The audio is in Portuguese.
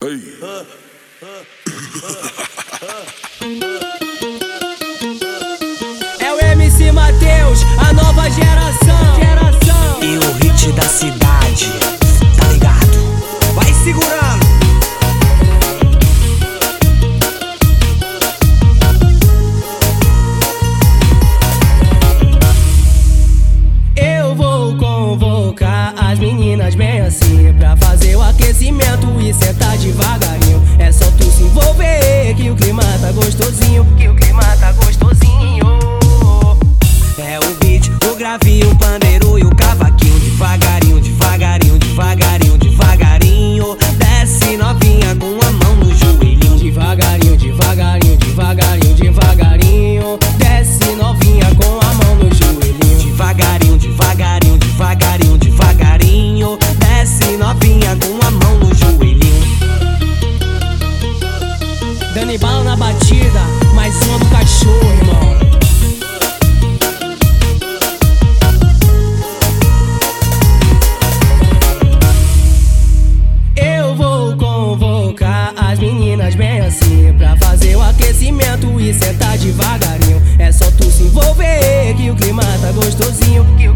Ei. É o MC Mateus, a nova geração. E o hit da cidade, tá ligado? Vai segurando. Eu vou convocar as meninas bem assim, pra fazer o aquecimento e sentar devagarinho. É só tu se envolver que o clima tá gostosinho, É o beat, o gravinho, o pandeiro e o cavaquinho. Devagarinho, devagarinho, devagarinho, devagarinho. Desce novinha com a mão no joelhinho. Devagarinho, devagarinho, devagarinho, devagarinho. Desce novinha com a mão no joelhinho. Devagarinho, devagarinho, devagarinho, devagarinho. Desce novinha com a mão no joelhinho. Dando embalo na batida, mais uma do cachorro, irmão. Eu vou convocar as meninas bem assim, pra fazer o aquecimento e sentar devagarinho. É só tu se envolver que o clima tá gostosinho,